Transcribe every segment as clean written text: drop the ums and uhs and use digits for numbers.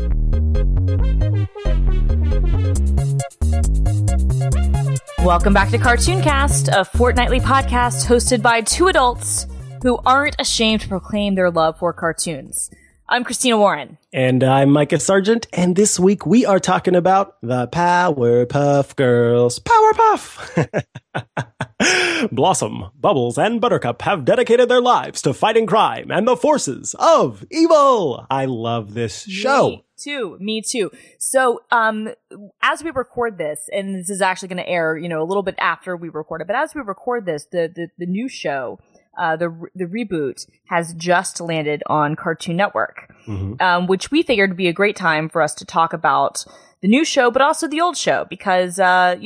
Welcome back to Cartoon Cast, a fortnightly podcast hosted by two adults who aren't ashamed to proclaim their love for cartoons. I'm Christina Warren. And I'm Micah Sargent, and this week we are talking about the Powerpuff Girls. Powerpuff! Blossom, Bubbles, and Buttercup have dedicated their lives to fighting crime and the forces of evil. I love this show. Me too. So, as we record this, and this is actually going to air, a little bit after we record it, but as we record this, the new show, the reboot has just landed on Cartoon Network, which we figured would be a great time for us to talk about the new show, but also the old show, because, and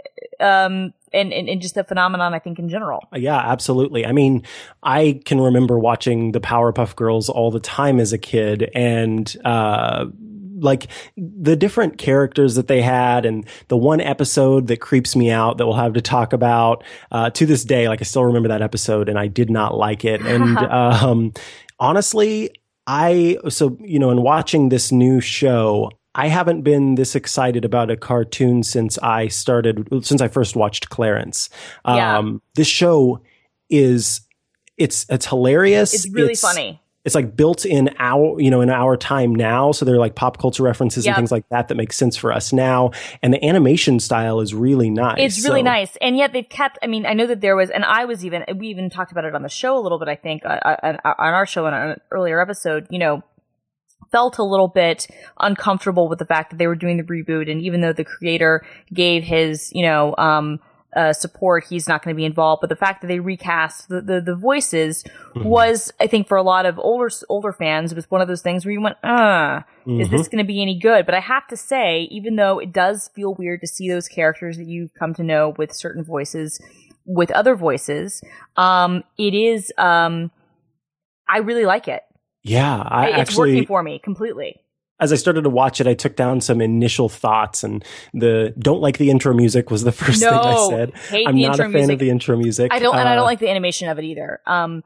just the phenomenon, I think, in general. Yeah, absolutely. I mean, I can remember watching the Powerpuff Girls all the time as a kid, and like the different characters that they had, and the one episode that creeps me out that we'll have to talk about to this day. Like, I still remember that episode, and I did not like it. And honestly, in watching this new show, I haven't been this excited about a cartoon since I first watched Clarence. This show it's hilarious. It's really funny. It's like built in our time now. So they're like pop culture references and things like that make sense for us now. And the animation style is really nice. It's really nice. And yet they've kept, I know that there was, and we even talked about it on the show a little bit, I think, on our show in an earlier episode, felt a little bit uncomfortable with the fact that they were doing the reboot. And even though the creator gave his, support, he's not going to be involved. But the fact that they recast the voices was, I think, for a lot of older fans, it was one of those things where you went, is this going to be any good? But I have to say, even though it does feel weird to see those characters that you've come to know with certain voices, with other voices, it is, I really like it. Yeah, it's working for me completely. As I started to watch it, I took down some initial thoughts, and don't like the intro music was the first thing I said. I'm not a fan of the intro music. I don't like the animation of it either.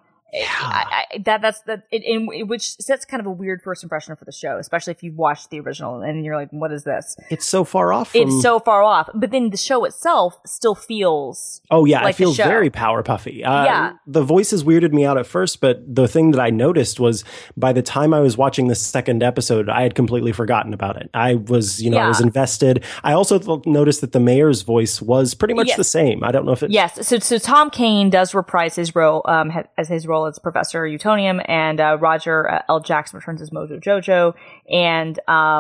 Which sets kind of a weird first impression for the show, especially if you've watched the original and you're like, what is this? It's so far off. But then the show itself still feels. Oh yeah, like it feels very Powerpuffy. The voices weirded me out at first, but the thing that I noticed was by the time I was watching the second episode, I had completely forgotten about it. I was, I was invested. I also noticed that the mayor's voice was pretty much the same. I don't know if it. Yes. So Tom Kane does reprise his role, as Professor Utonium, and Roger L. Jackson returns as Mojo Jojo, and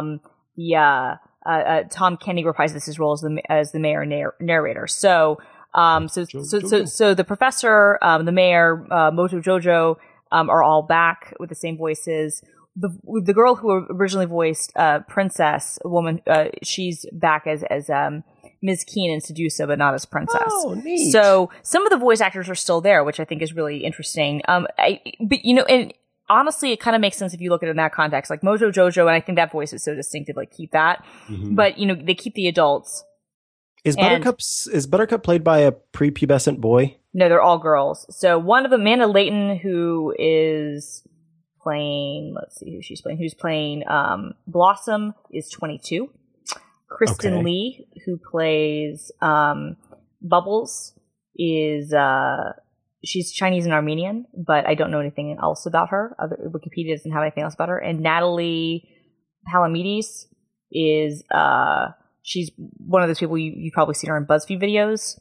Tom Kenny reprises his role as the mayor narrator. So the professor, the mayor, Mojo Jojo, are all back with the same voices. The girl who originally voiced Princess, a woman, she's back as Ms. Keen and Sedusa, but not as Princess. Oh, neat. So some of the voice actors are still there, which I think is really interesting. And honestly, it kind of makes sense if you look at it in that context. Like Mojo Jojo, and I think that voice is so distinctive, like keep that. But, they keep the adults. Is Buttercup played by a prepubescent boy? No, they're all girls. So one of them, Amanda Layton, who is playing, let's see who she's playing. Who's playing Blossom is 22. Kristen Lee, who plays Bubbles, is she's Chinese and Armenian, but I don't know anything else about her. Wikipedia doesn't have anything else about her. And Natalie Palamides is she's one of those people you've probably seen her in BuzzFeed videos.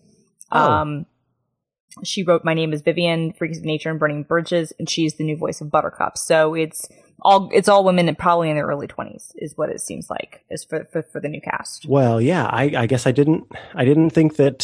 She wrote My Name is Vivian, Freaks of Nature, and Burning Bridges, and she's the new voice of Buttercup. So it's all women and probably in their early 20s is what it seems like is for the new cast. Well, yeah, I guess I didn't think that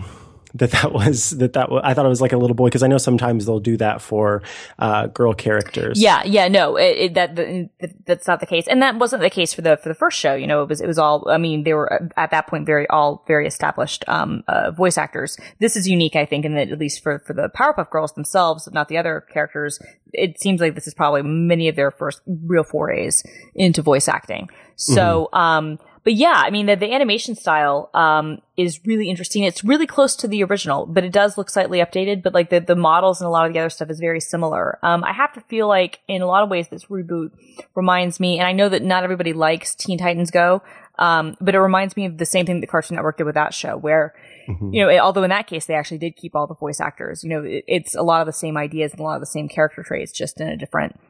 that I thought it was like a little boy, because I know sometimes they'll do that for girl characters. No, that's not the case, and that wasn't the case for the first show. It was all. I mean, they were at that point very established voice actors. This is unique, I think, in that at least for the Powerpuff Girls themselves, not the other characters. It seems like this is probably many of their first real forays into voice acting. So, But yeah, I mean, the animation style is really interesting. It's really close to the original, but it does look slightly updated. But like the models and a lot of the other stuff is very similar. I have to feel like in a lot of ways this reboot reminds me, and I know that not everybody likes Teen Titans Go, but it reminds me of the same thing that Cartoon Network did with that show, where you know, although in that case they actually did keep all the voice actors. You know, it's a lot of the same ideas and a lot of the same character traits, just in a different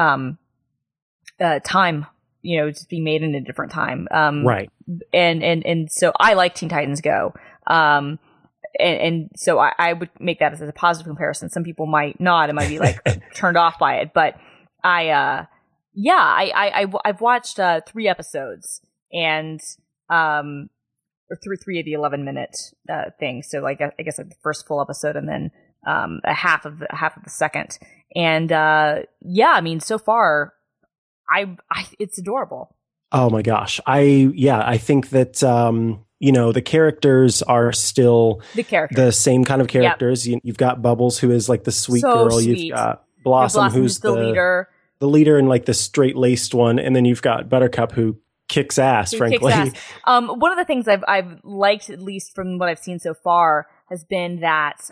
time. You know, just being made in a different time. Right. And so I like Teen Titans Go. And so I would make that as a positive comparison. Some people might not. It might be like turned off by it. But I've watched 3 episodes and or three of the 11-minute things. So like I guess like the first full episode and then a half of the second. And yeah, I mean, so far it's adorable. Oh my gosh. I think that, you know, the characters are still the same kind of characters. Yep. You've got Bubbles, who is like the sweet girl. Sweet. You've got Blossom, who's the leader. The leader and like the straight-laced one. And then you've got Buttercup, who kicks ass, frankly. Kicks ass. One of the things I've liked, at least from what I've seen so far, has been that,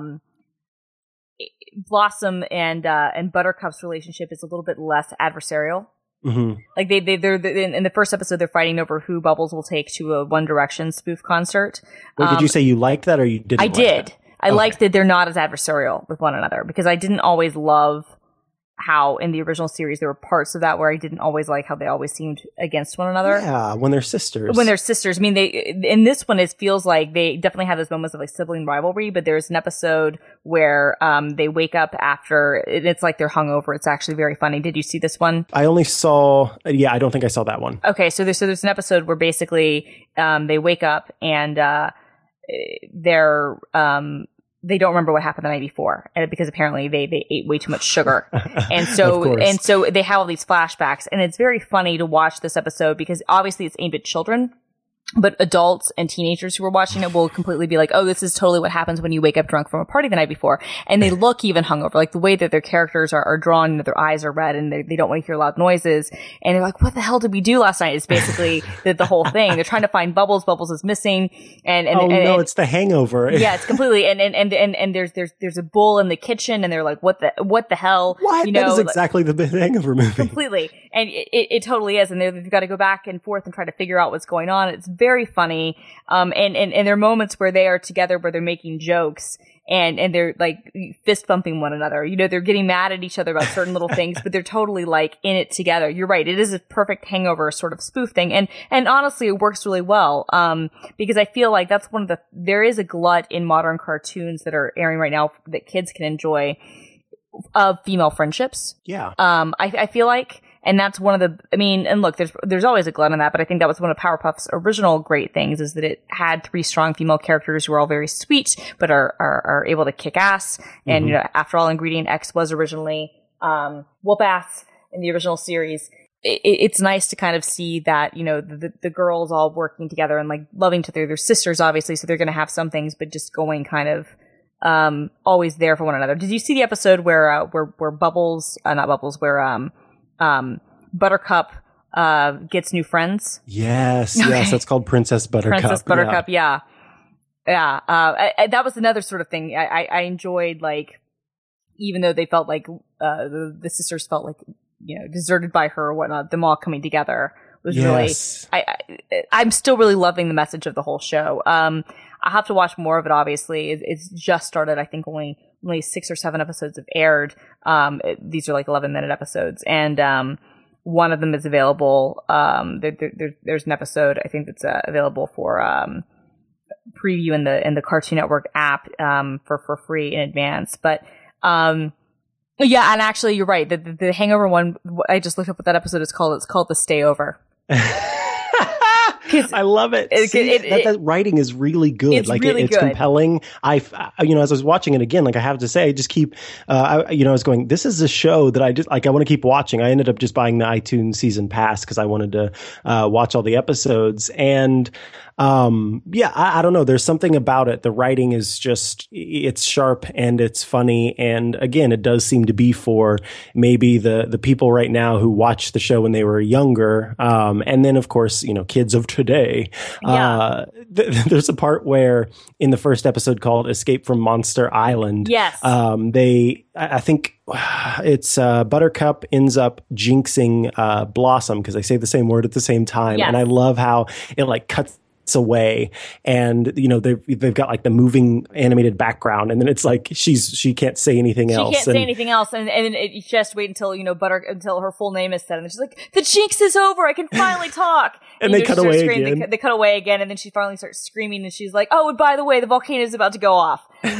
Blossom and Buttercup's relationship is a little bit less adversarial. Mm-hmm. Like they're in the first episode, they're fighting over who Bubbles will take to a One Direction spoof concert. Wait, did you say you liked that or you didn't? I did. I liked that they're not as adversarial with one another, because I didn't always love how in the original series there were parts of that where I didn't always like how they always seemed against one another. Yeah, when they're sisters. I mean, in this one, it feels like they definitely have those moments of like sibling rivalry, but there's an episode where they wake up after, it's like they're hungover. It's actually very funny. Did you see this one? I only saw, I don't think I saw that one. Okay, so there's an episode where basically they wake up and they don't remember what happened the night before, and because apparently they ate way too much sugar, and so they have all these flashbacks, and it's very funny to watch this episode because obviously it's aimed at children, but adults and teenagers who are watching it will completely be like, oh, this is totally what happens when you wake up drunk from a party the night before, and they look even hungover, like the way that their characters are drawn, you know, their eyes are red, and they don't want to hear loud noises, and they're like, what the hell did we do last night? It's basically the whole thing. They're trying to find Bubbles. Bubbles is missing, and it's the hangover. Yeah, it's completely, and there's a bull in the kitchen, and they're like, what the hell? What? You know, that is exactly the Hangover movie. Completely, and it totally is, and they've got to go back and forth and try to figure out what's going on. It's very funny. And there are moments where they are together where they're making jokes and they're like fist bumping one another. You know, they're getting mad at each other about certain little things, but they're totally like in it together. You're right. It is a perfect Hangover sort of spoof thing. And honestly, it works really well. Because I feel like that's there is a glut in modern cartoons that are airing right now that kids can enjoy of female friendships. Yeah. I feel like, and that's one of the, I mean, and look, there's always a glut in that, but I think that was one of Powerpuff's original great things, is that it had 3 strong female characters who are all very sweet, but are able to kick ass. And, you know, after all, Ingredient X was originally, whoop-ass in the original series. It's nice to kind of see that, you know, the girls all working together and like loving each other. They're sisters, obviously, so they're going to have some things, but just going kind of, always there for one another. Did you see the episode where Bubbles, not Bubbles, where, Buttercup gets new friends? Yes, okay. Yes, that's called Princess Buttercup. Princess Buttercup, yeah. That was another sort of thing I enjoyed, like, even though they felt like the sisters felt like, you know, deserted by her or whatnot, them all coming together was really, I'm still really loving the message of the whole show. I'll have to watch more of it, obviously. It's just started. I think only 6 or 7 episodes have aired. These are like 11-minute episodes. And one of them is available. There's an episode, I think, that's available for preview in the Cartoon Network app for free in advance. But yeah, and actually, you're right. The Hangover one, I just looked up what that episode is called. It's called The Stay Over. I love it. That writing is really good. It's really it's good. Compelling. As I was watching it again, like I have to say, I just keep, I was going, this is a show that I just like, I want to keep watching. I ended up just buying the iTunes season pass because I wanted to watch all the episodes. And I don't know. There's something about it. The writing is just, it's sharp and it's funny. And again, it does seem to be for maybe the people right now who watched the show when they were younger. And then of course, you know, kids of today. Yeah. There's a part where in the first episode called Escape from Monster Island, yes, I think it's Buttercup ends up jinxing Blossom because they say the same word at the same time. Yes. And I love how it like cuts away, and they've got like the moving animated background, and then it's like she can't say anything else. She can't say anything else, and you just wait until until her full name is said, and then she's like, "The jinx is over! I can finally talk." And they cut away again. They cut away again, and then she finally starts screaming, and she's like, "Oh, and by the way, the volcano is about to go off."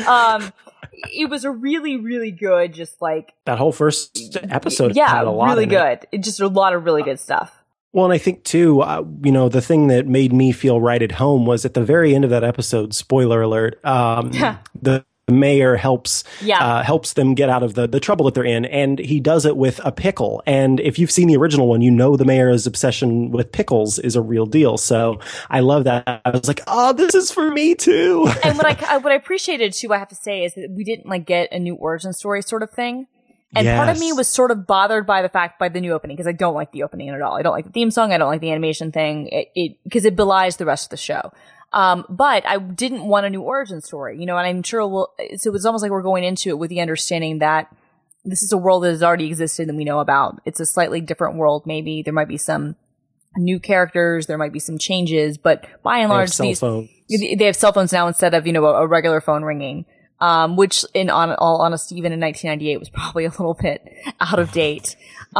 It was a really, really good, just like that whole first episode. Had a lot really good. Just a lot of really good stuff. Well, and I think too, the thing that made me feel right at home was at the very end of that episode. Spoiler alert! The mayor helps them get out of the trouble that they're in, and he does it with a pickle. And if you've seen the original one, the mayor's obsession with pickles is a real deal. So I love that. I was like, oh, this is for me too. And what I appreciated too, I have to say, is that we didn't like get a new origin story sort of thing. And part of me was sort of bothered by the new opening, because I don't like the opening at all. I don't like the theme song. I don't like the animation thing. Because it belies the rest of the show. But I didn't want a new origin story, and I'm sure so it's almost like we're going into it with the understanding that this is a world that has already existed and we know about. It's a slightly different world. Maybe there might be some new characters. There might be some changes, but by and large, they have cell phones now instead of, a regular phone ringing. Which in all honesty, even in 1998 was probably a little bit out of date.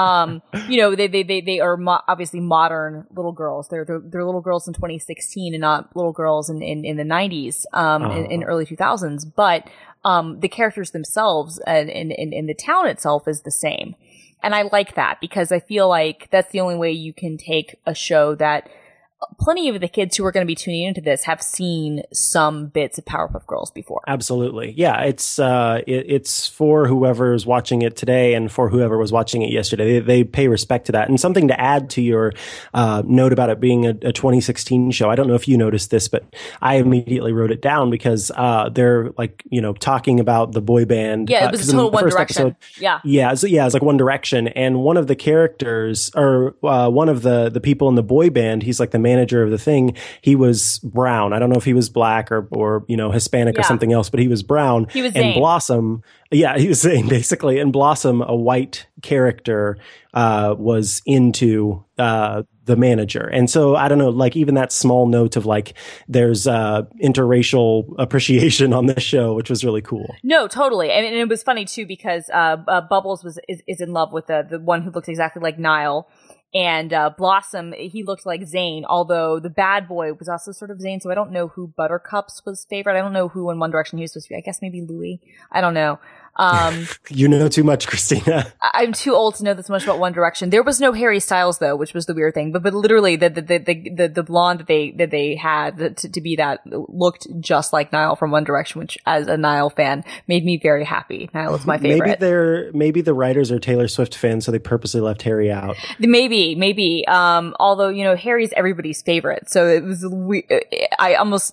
They are obviously modern little girls. They're little girls in 2016 and not little girls in the 90s, in early 2000s. But, the characters themselves and in the town itself is the same. And I like that, because I feel like that's the only way you can take a show that plenty of the kids who are going to be tuning into this have seen some bits of Powerpuff Girls before. Absolutely. Yeah. It's for whoever's watching it today and for whoever was watching it yesterday. They pay respect to that. And something to add to your note about it being a 2016 show. I don't know if you noticed this, but I immediately wrote it down because they're like, talking about the boy band. Yeah, it was a total One Direction. Episode, it's like One Direction. And one of the characters, or one of the people in the boy band, he's like the manager of the thing, he was brown. I don't know if he was black or Hispanic or something else, but he was brown. He was and Zane. Blossom, he was Zane basically. And Blossom, a white character, was into the manager. And so I don't know, like even that small note of like there's interracial appreciation on this show, which was really cool. No, totally. And it was funny too, because Bubbles is in love with the one who looks exactly like Niall. And Blossom, he looked like Zayn, although the bad boy was also sort of Zayn, so I don't know who Buttercup's was favorite. I don't know who in One Direction he was supposed to be. I guess maybe Louis. I don't know. You know too much, Christina. I'm too old to know this much about One Direction. There was no Harry Styles though, which was the weird thing. But literally the blonde that they had to be that looked just like Niall from One Direction, which as a Niall fan made me very happy. Niall is my favorite. Maybe the writers are Taylor Swift fans, so they purposely left Harry out. Maybe. Although Harry's everybody's favorite, so it was. I almost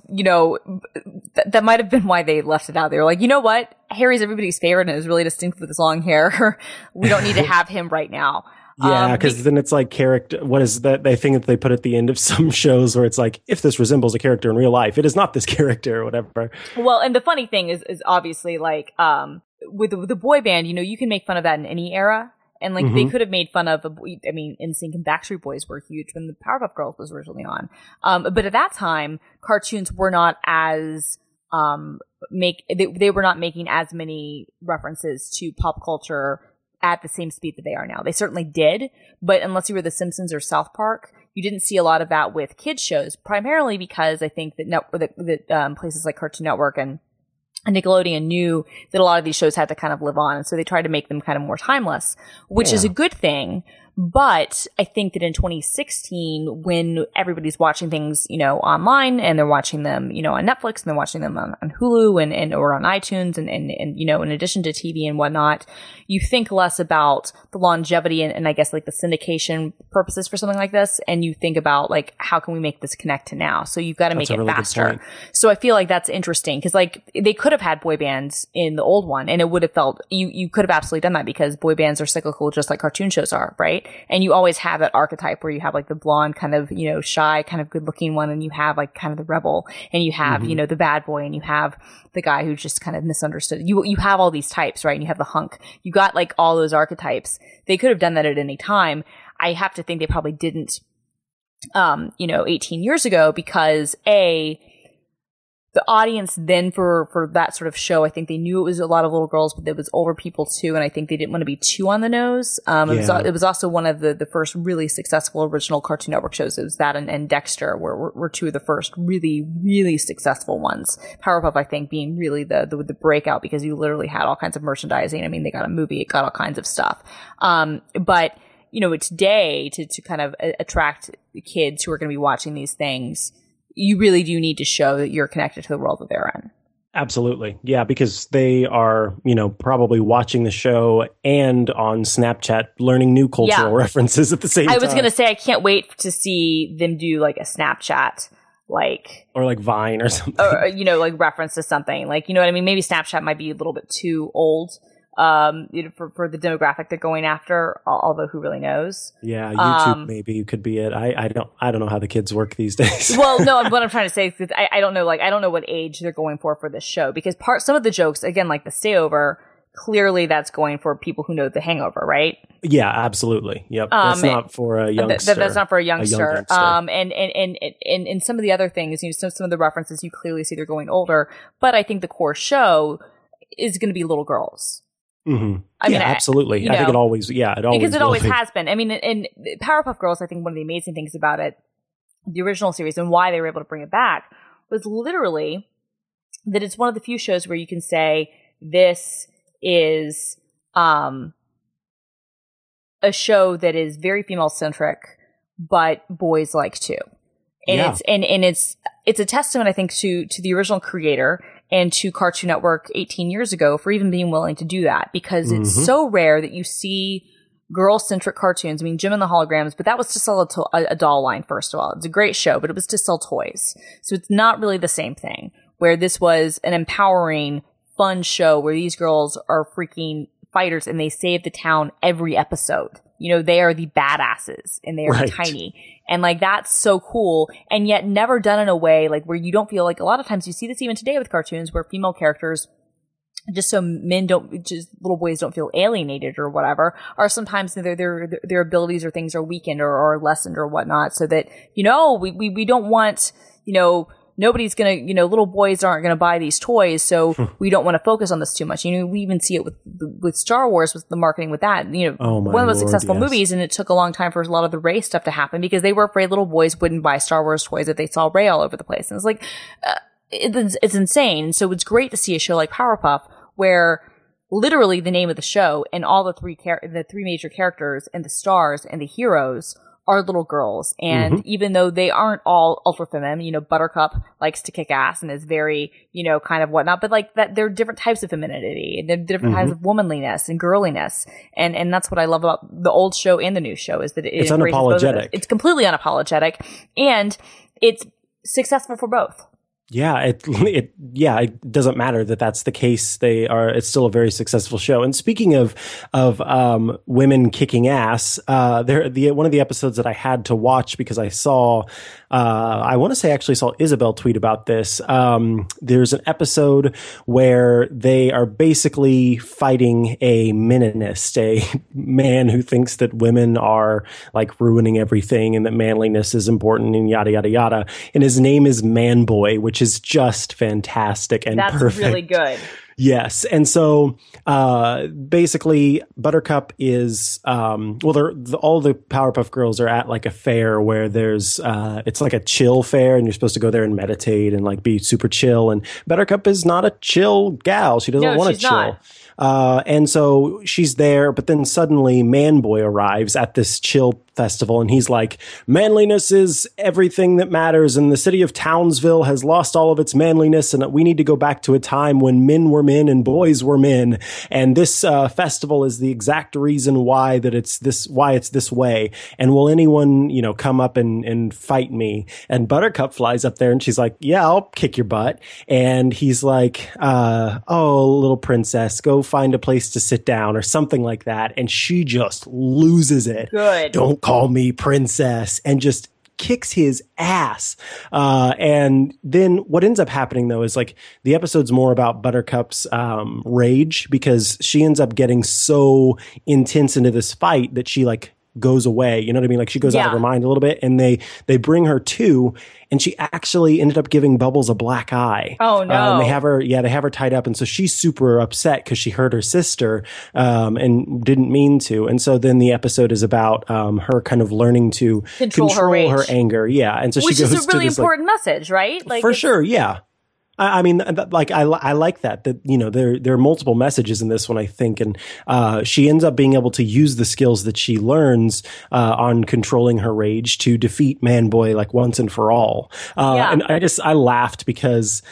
that might have been why they left it out. They were like, you know what? Harry's everybody's favorite and is really distinct with his long hair. We don't need to have him right now. Yeah, because then it's like character. What is that? They think that they put at the end of some shows where it's like, if this resembles a character in real life, it is not this character or whatever. Well, and the funny thing is obviously like with the boy band, you can make fun of that in any era. And like they could have made fun of, NSYNC and Backstreet Boys were huge when the Powerpuff Girls was originally on. But at that time, cartoons were not as they were not making as many references to pop culture at the same speed that they are now. They certainly did, but unless you were The Simpsons or South Park, you didn't see a lot of that with kids shows. Primarily because I think that places like Cartoon Network and Nickelodeon knew that a lot of these shows had to kind of live on, and so they tried to make them kind of more timeless, which is a good thing. But I think that in 2016, when everybody's watching things, online, and they're watching them, on Netflix, and they're watching them on Hulu and or on iTunes, and in addition to TV and whatnot, you think less about the longevity and I guess like the syndication purposes for something like this, and you think about like how can we make this connect to now? So you've got to make it faster. So I feel like that's interesting because like they could have had boy bands in the old one, and it would have felt you could have absolutely done that because boy bands are cyclical just like cartoon shows are, right? right? And you always have that archetype where you have like the blonde kind of, shy, kind of good looking one. And you have like kind of the rebel, and you have, the bad boy, and you have the guy who's just kind of misunderstood. You have all these types, right? And you have the hunk. You got like all those archetypes. They could have done that at any time. I have to think they probably didn't, 18 years ago, because the audience then for that sort of show, I think they knew it was a lot of little girls, but there was older people too, and I think they didn't want to be too on the nose. It was also one of the first really successful original Cartoon Network shows. It was that and Dexter were two of the first really, really successful ones. Powerpuff, I think, being really the breakout, because you literally had all kinds of merchandising. I mean, they got a movie, it got all kinds of stuff. But today to kind of attract kids who are going to be watching these things, you really do need to show that you're connected to the world that they're in. Absolutely. Yeah, because they are, probably watching the show and on Snapchat learning new cultural references at the same time. I was going to say, I can't wait to see them do like a Snapchat, or like Vine or something. Or, like reference to something. Like, you know what I mean? Maybe Snapchat might be a little bit too old for the demographic they're going after, although who really knows? Yeah, YouTube maybe could be it. I don't know how the kids work these days. Well, no, what I'm trying to say is I don't know, I don't know what age they're going for this show, because some of the jokes, again, like the stayover, clearly that's going for people who know The Hangover, right? Yeah, absolutely. Yep. That's not for a youngster. That's not for a youngster. And and some of the other things, some of the references, you clearly see they're going older, but I think the core show is going to be little girls. Mm-hmm. I mean, absolutely. I think it always has been. I mean, and Powerpuff Girls, I think one of the amazing things about it, the original series, and why they were able to bring it back, was literally that it's one of the few shows where you can say this is a show that is very female centric, but boys like too. And it's a testament, I think, to the original creator and to Cartoon Network 18 years ago for even being willing to do that, because it's so rare that you see girl-centric cartoons. I mean, Jim and the Holograms, but that was to sell a doll line, first of all. It's a great show, but it was to sell toys. So it's not really the same thing, where this was an empowering, fun show where these girls are freaking fighters and they save the town every episode. They are the badasses and they are tiny. And that's so cool, and yet never done in a way where you don't feel like, a lot of times you see this even today with cartoons where female characters, just so little boys don't feel alienated or whatever, or sometimes their abilities or things are weakened or lessened or whatnot, so that, we don't want, nobody's gonna, little boys aren't gonna buy these toys, so we don't want to focus on this too much. We even see it with Star Wars, with the marketing with that. One of the most successful movies, and it took a long time for a lot of the Rey stuff to happen, because they were afraid little boys wouldn't buy Star Wars toys if they saw Rey all over the place. And it's it's insane. So it's great to see a show like Powerpuff, where literally the name of the show and all the three major characters and the stars and the heroes are little girls. And even though they aren't all ultra feminine, Buttercup likes to kick ass and is very, kind of whatnot, but that there are different types of femininity, there are different types of womanliness and girliness. And that's what I love about the old show and the new show, is that it's unapologetic. It's completely unapologetic, and it's successful for both. Yeah, it doesn't matter that that's the case. It's still a very successful show. And speaking of women kicking ass, one of the episodes that I had to watch because I saw, I want to say I actually saw Isabel tweet about this. There's an episode where they are basically fighting a meninist, a man who thinks that women are ruining everything and that manliness is important and yada, yada, yada. And his name is Man Boy, which is just fantastic and perfect. That's really good. Yes. And so, basically Buttercup is, all the Powerpuff Girls are at a fair where there's, it's a chill fair, and you're supposed to go there and meditate and be super chill. And Buttercup is not a chill gal. She doesn't want to chill. And so she's there, but then suddenly Man Boy arrives at this chill festival, and he's like, manliness is everything that matters, and the city of Townsville has lost all of its manliness, and we need to go back to a time when men were men and boys were men, and this festival is the exact reason why it's this way, and will anyone, come up and fight me? And Buttercup flies up there, and she's like, yeah, I'll kick your butt. And he's like, oh, little princess, go find a place to sit down, or something like that. And she just loses it. Good. Don't call me princess, and just kicks his ass. And then what ends up happening, though, is like the episode's more about Buttercup's rage, because she ends up getting so intense into this fight that she like goes away. You know what I mean? Like she goes out of her mind a little bit, and they bring her to, and she actually ended up giving Bubbles a black eye. Oh no. And they have her tied up. And so she's super upset because she hurt her sister, and didn't mean to. And so then the episode is about, her kind of learning to control her anger. Yeah. And so which she goes is a really to this, important message, right? Like, for sure. Yeah. I mean, like, I like that, there are multiple messages in this one, I think. And, she ends up being able to use the skills that she learns, on controlling her rage to defeat Man-Boy, like, once and for all. And I laughed because,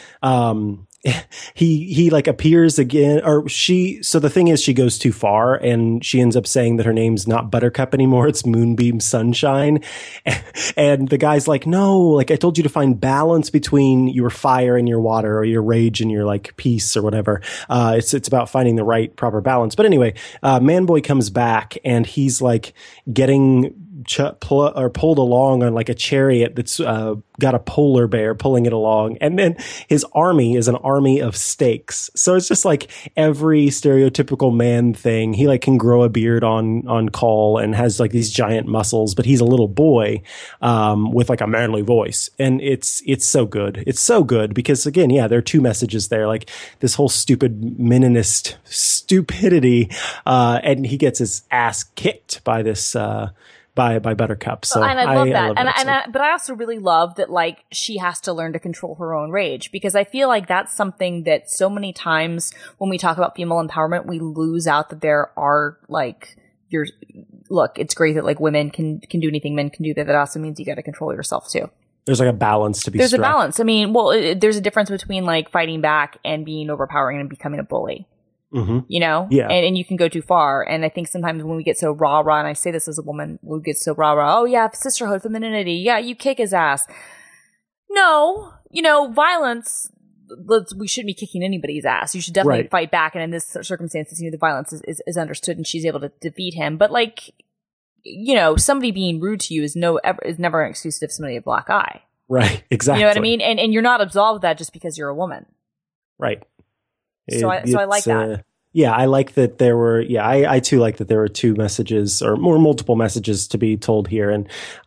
he like appears again, so the thing is, she goes too far, and she ends up saying that her name's not Buttercup anymore, it's Moonbeam Sunshine. And the guy's like, no, like I told you to find balance between your fire and your water, or your rage and your like peace, or whatever. It's about finding the right proper balance. But anyway, Man-Boy comes back, and he's like getting pulled along on like a chariot that's got a polar bear pulling it along, and then his army is an army of stakes. So it's just like every stereotypical man thing. He like can grow a beard on call and has like these giant muscles, but he's a little boy with like a manly voice, and it's so good. It's so good because again, there are two messages there, like this whole stupid meninist stupidity, and he gets his ass kicked by this. By Buttercup. So and I love that. But I also really love that like she has to learn to control her own rage, because I feel like that's something that so many times when we talk about female empowerment, we lose out that there are like look, it's great that like women can do anything men can do, that also means you got to control yourself too. There's like a balance to be There's struck. a balance. I mean, there's a difference between like fighting back and being overpowering and becoming a bully. Mm-hmm. Yeah. And you can go too far. And I think sometimes when we get so rah-rah, and I say this as a woman, we get so rah-rah, oh yeah, sisterhood, femininity, yeah, you kick his ass. No, violence, we shouldn't be kicking anybody's ass. You should definitely fight back. And in this circumstances, the violence is understood, and she's able to defeat him. But like, somebody being rude to you is never an excuse to have somebody a black eye. Right. Exactly. You know what I mean? And you're not absolved of that just because you're a woman. Right. So I like that. I like that there were, I too like that there were two messages or more multiple messages to be told here. And,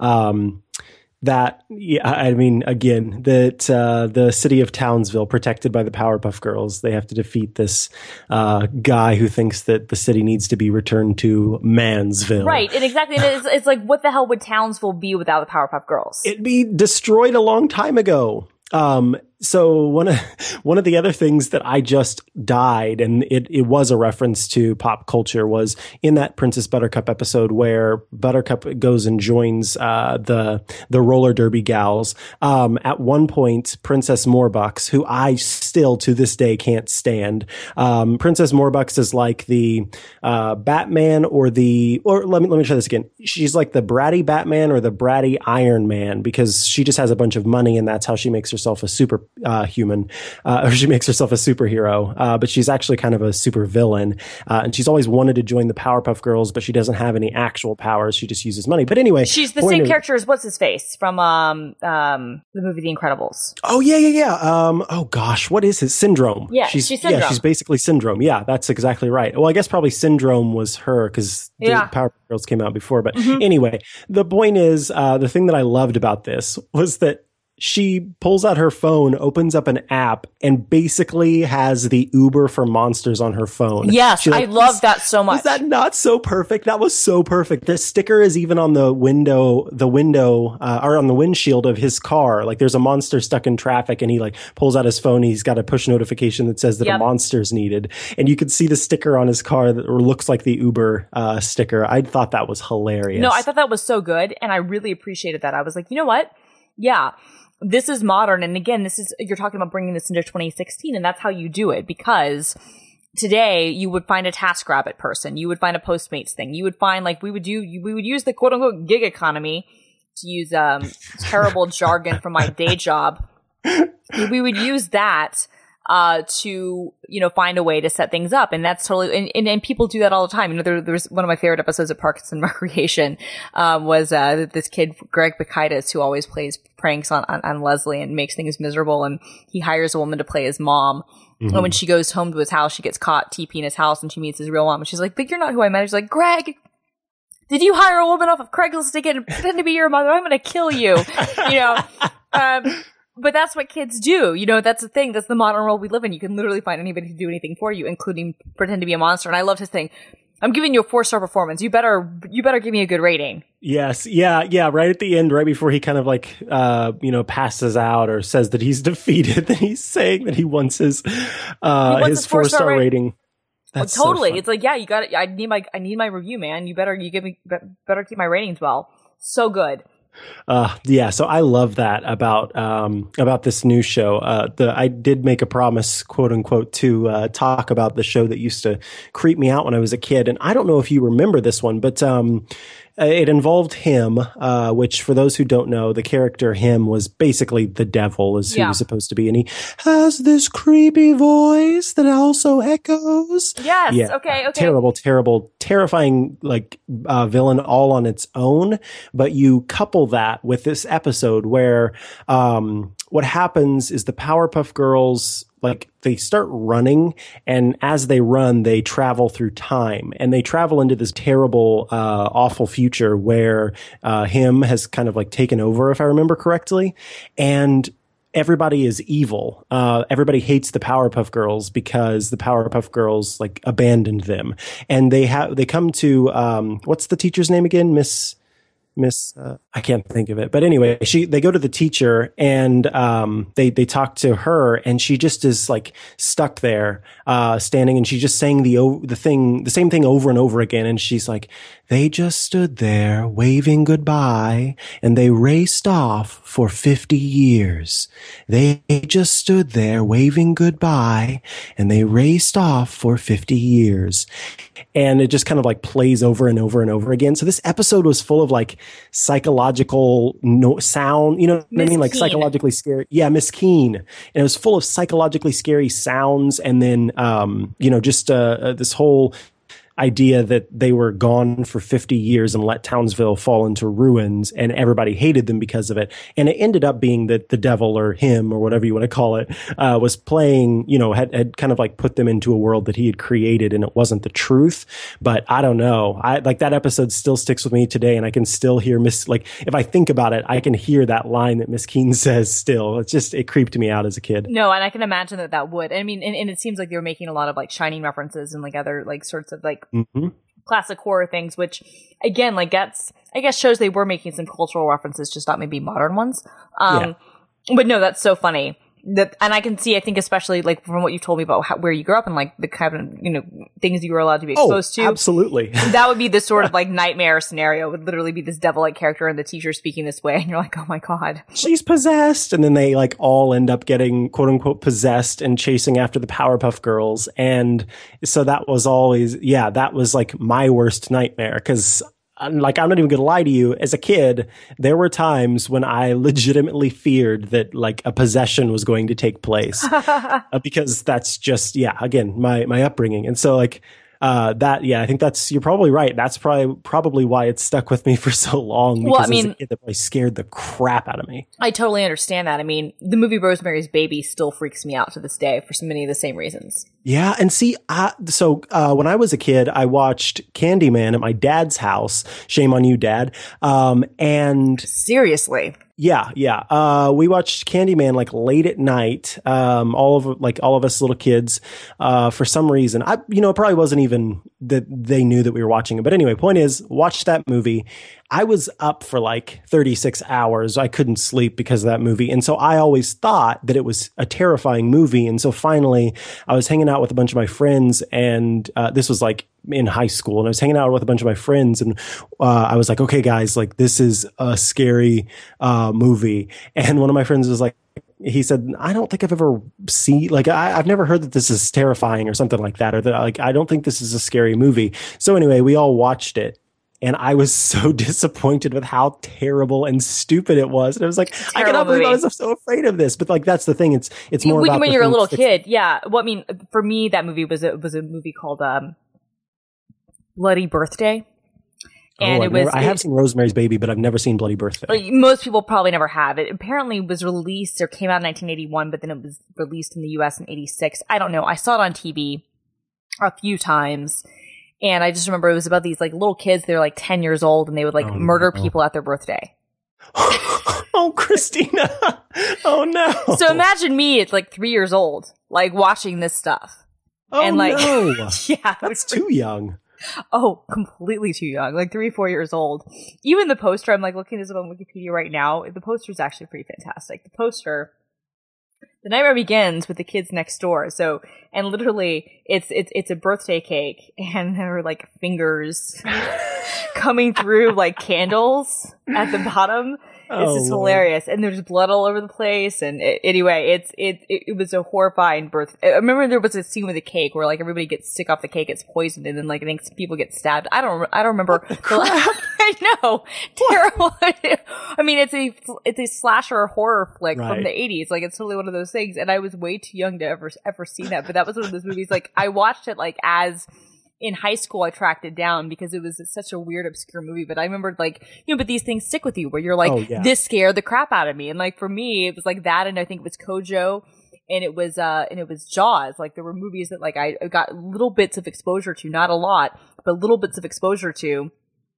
I mean, again, that, the city of Townsville, protected by the Powerpuff Girls, they have to defeat this, guy who thinks that the city needs to be returned to Mansville. Right. And exactly. It's like, what the hell would Townsville be without the Powerpuff Girls? It'd be destroyed a long time ago. So one of the other things that I just died, and it was a reference to pop culture, was in that Princess Buttercup episode where Buttercup goes and joins the roller derby gals. At one point, Princess Morbucks, who I still to this day can't stand, Princess Morbucks is like the Batman or let me try this again. She's like the bratty Batman or the bratty Iron Man, because she just has a bunch of money, and that's how she makes herself a super human, or she makes herself a superhero, but she's actually kind of a super villain, and she's always wanted to join the Powerpuff Girls, but she doesn't have any actual powers. She just uses money. But anyway, she's the same character as what's his face from the movie The Incredibles. Oh yeah. Oh gosh, what is his Syndrome? Yeah, she's Syndrome. Yeah, she's basically Syndrome. Yeah, that's exactly right. Well, I guess probably Syndrome was her because the Powerpuff Girls came out before. But anyway, the point is, the thing that I loved about this was that she pulls out her phone, opens up an app, and basically has the Uber for monsters on her phone. Yes, I love that so much. Was that not so perfect? That was so perfect. The sticker is even on the window, or on the windshield of his car. Like there's a monster stuck in traffic and he like pulls out his phone. He's got a push notification that says that a monster's needed. And you could see the sticker on his car that looks like the Uber sticker. I thought that was hilarious. No, I thought that was so good. And I really appreciated that. I was like, you know what? Yeah. This is modern. And again, you're talking about bringing this into 2016, and that's how you do it, because today you would find a TaskRabbit person. You would find a Postmates thing. You would find we would use the quote unquote gig economy, to use terrible jargon from my day job. We would use that to, find a way to set things up. And that's totally, and people do that all the time. There's one of my favorite episodes of Parks and Recreation, was, this kid, Greg Bacaitis, who always plays pranks on Leslie and makes things miserable. And he hires a woman to play his mom. Mm-hmm. And when she goes home to his house, she gets caught TPing his house and she meets his real mom. And she's like, but you're not who I met. She's like, Greg, did you hire a woman off of Craigslist to get and pretend to be your mother? I'm going to kill you. But that's what kids do. That's the thing. That's the modern world we live in. You can literally find anybody to do anything for you, including pretend to be a monster. And I loved his thing. I'm giving you a 4-star performance. You better give me a good rating. Yes. Yeah. Right at the end, right before he kind of passes out or says that he's defeated, then he's saying that he wants his 4-star rating. That's totally. So it's like, yeah, you got it. I need my review, man. You better keep my ratings well. So good. So I love that about this new show. I did make a promise, quote unquote, to talk about the show that used to creep me out when I was a kid. And I don't know if you remember this one, but it involved him, which for those who don't know, the character him was basically the devil is who he was supposed to be. And he has this creepy voice that also echoes. Yes. Yeah. Okay. Terrible, terrifying, villain all on its own. But you couple that with this episode where, what happens is the Powerpuff Girls, they start running, and as they run, they travel through time, and they travel into this terrible, awful future where him has kind of taken over, if I remember correctly, and everybody is evil. Everybody hates the Powerpuff Girls because the Powerpuff Girls abandoned them, and they come to what's the teacher's name again? Miss I can't think of it, but anyway, they go to the teacher and they talk to her, and she just is stuck there, standing, and she's just saying the same thing over and over again, and she's like, they just stood there waving goodbye, and they raced off for 50 years. They just stood there waving goodbye, and they raced off for 50 years. And it just kind of plays over and over and over again. So this episode was full of psychological sound, you know what I mean? Psychologically scary. Yeah, Miss Keen. And it was full of psychologically scary sounds. And then, this whole idea that they were gone for 50 years and let Townsville fall into ruins, and everybody hated them because of it. And it ended up being that the devil, or him, or whatever you want to call it, was playing, had kind of put them into a world that he had created, and it wasn't the truth. But I don't know. That episode still sticks with me today, and I can still hear if I think about it, I can hear that line that Miss Keen says still. It creeped me out as a kid. No, and I can imagine that would. I mean, and it seems like they were making a lot of Shining references and other sorts of mm-hmm. classic horror things, which again, that's, I guess, shows they were making some cultural references, just not maybe modern ones. But no, that's so funny. And I can see, I think, especially from what you told me about where you grew up and the kind of, things you were allowed to be exposed to. Absolutely. That would be the sort of nightmare scenario. It would literally be this devil-like character and the teacher speaking this way. And you're like, oh my God. She's possessed. And then they all end up getting quote unquote possessed and chasing after the Powerpuff Girls. And so that was always, that was my worst nightmare. 'Cause I'm not even going to lie to you. As a kid, there were times when I legitimately feared that a possession was going to take place because that's just, again, my upbringing. And so I think you're probably right. That's probably why it stuck with me for so long. Because as a kid, that probably scared the crap out of me. I totally understand that. I mean, the movie Rosemary's Baby still freaks me out to this day for so many of the same reasons. Yeah. And see, when I was a kid, I watched Candyman at my dad's house. Shame on you, Dad. And seriously. Yeah, yeah. We watched Candyman like late at night. All of us little kids, for some reason. It probably wasn't even that they knew that we were watching it. But anyway, point is, watched that movie. I was up for like 36 hours. I couldn't sleep because of that movie. And so I always thought that it was a terrifying movie. And so finally I was hanging out with a bunch of my friends, and this was like in high school, and I was hanging out with a bunch of my friends, and I was like, okay, guys, like this is a scary movie. And one of my friends was like, he said, I don't think I've ever seen, like, I've never heard that this is terrifying or something like that, or that, like, I don't think this is a scary movie. So anyway, we all watched it. And I was so disappointed with how terrible and stupid it was. And I was like, I cannot believe I was so afraid of this. But like, that's the thing. It's more about when you're a little kid. Yeah. Well, I mean, for me, that movie was a movie called Bloody Birthday. And I have seen Rosemary's Baby, but I've never seen Bloody Birthday. Most people probably never have. It apparently was released or came out in 1981, but then it was released in the US in 86. I don't know. I saw it on TV a few times. And I just remember it was about these like little kids. They're like 10 years old, and they would like murder people at their birthday. Oh, Christina. Oh, no. So imagine me at like 3 years old, like watching this stuff. Oh, and like, no. Yeah. That's too young. Oh, completely too young. Like 3 or 4 years old. Even the poster, I'm like looking this up on Wikipedia right now. The poster is actually pretty fantastic. The poster, The Nightmare Begins with the kids next door. So, and literally it's a birthday cake, and there are like fingers coming through like candles at the bottom. It's just hilarious. And there's blood all over the place. And anyway, it was a horrifying birth. I remember there was a scene with a cake where like everybody gets sick off the cake, it's poisoned, and then like I think people get stabbed. I don't remember. I know. Terrible. I mean, it's a slasher horror flick from the 80s. Like it's totally one of those things. And I was way too young to ever see that. But that was one of those movies. Like I watched it like as in high school, I tracked it down because it was such a weird, obscure movie. But I remembered, like, but these things stick with you where you're like, this scared the crap out of me. And like, for me, it was like that. And I think it was Kojo, and it was Jaws. Like, there were movies that like I got little bits of exposure to, not a lot, but little bits of exposure to,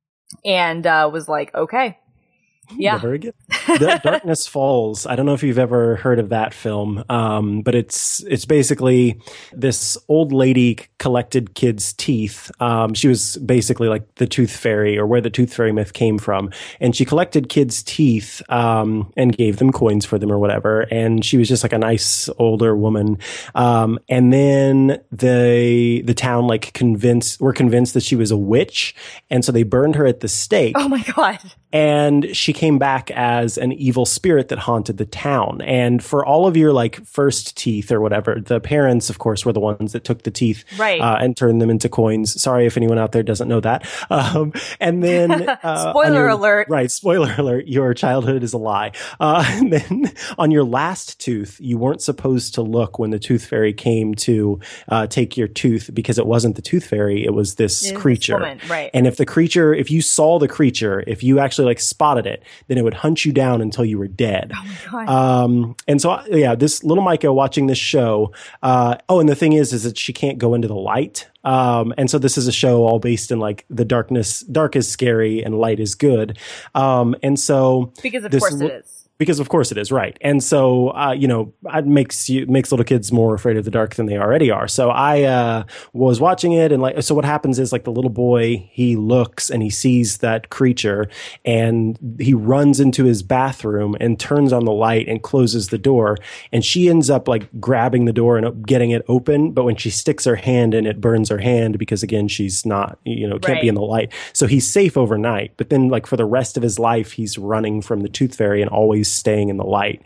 and was like, okay. Yeah. Very good. Darkness Falls. I don't know if you've ever heard of that film, but it's basically this old lady collected kids' teeth. She was basically like the Tooth Fairy, or where the Tooth Fairy myth came from. And she collected kids' teeth and gave them coins for them or whatever. And she was just like a nice older woman. And then the town were convinced that she was a witch. And so they burned her at the stake. Oh my God. And she came back as an evil spirit that haunted the town. And for all of your like first teeth or whatever, the parents, of course, were the ones that took the teeth and turned them into coins. Sorry if anyone out there doesn't know that. And then spoiler alert. Right, spoiler alert. Your childhood is a lie. And then on your last tooth, you weren't supposed to look when the Tooth Fairy came to take your tooth, because it wasn't the Tooth Fairy. It was this creature. Woman, right. And if you saw the creature, if you actually like spotted it, then it would hunt you down until you were dead. Oh my God. And so, this little Micah watching this show. And the thing is that she can't go into the light. And so this is a show all based in like the darkness. Dark is scary and light is good. And so because of course it is. Because of course it is, right. And so, it makes little kids more afraid of the dark than they already are. So I was watching it, and so what happens is like the little boy, he looks and he sees that creature, and he runs into his bathroom and turns on the light and closes the door. And she ends up like grabbing the door and getting it open. But when she sticks her hand in, it burns her hand because again, she's not, can't be in the light. So he's safe overnight. But then like for the rest of his life, he's running from the Tooth Fairy and always staying in the light.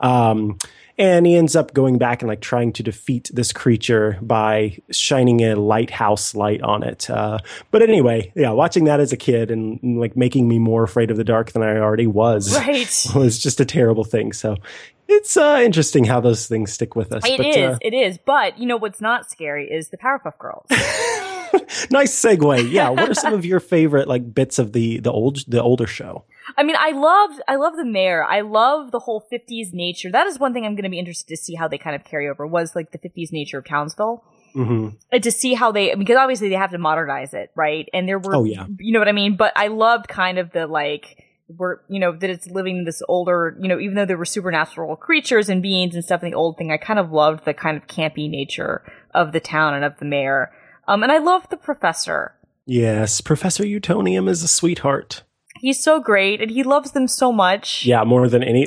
And he ends up going back and like trying to defeat this creature by shining a lighthouse light on it. But anyway, watching that as a kid and like making me more afraid of the dark than I already was, was just a terrible thing. So it's interesting how those things stick with us. It is. But what's not scary is the Powerpuff Girls. Nice segue. Yeah. What are some of your favorite like bits of the older show? I mean, I love the mayor. I love the whole 50s nature. That is one thing I'm going to be interested to see how they kind of carry over, was like the 50s nature of Townsville. Mm-hmm. And to see how because obviously they have to modernize it, right? And there were, you know what I mean? But I loved kind of the like were, that it's living this older, even though there were supernatural creatures and beings and stuff in the old thing, I kind of loved the kind of campy nature of the town and of the mayor. And I loved the professor. Yes, Professor Utonium is a sweetheart. He's so great, and he loves them so much. Yeah, more than any,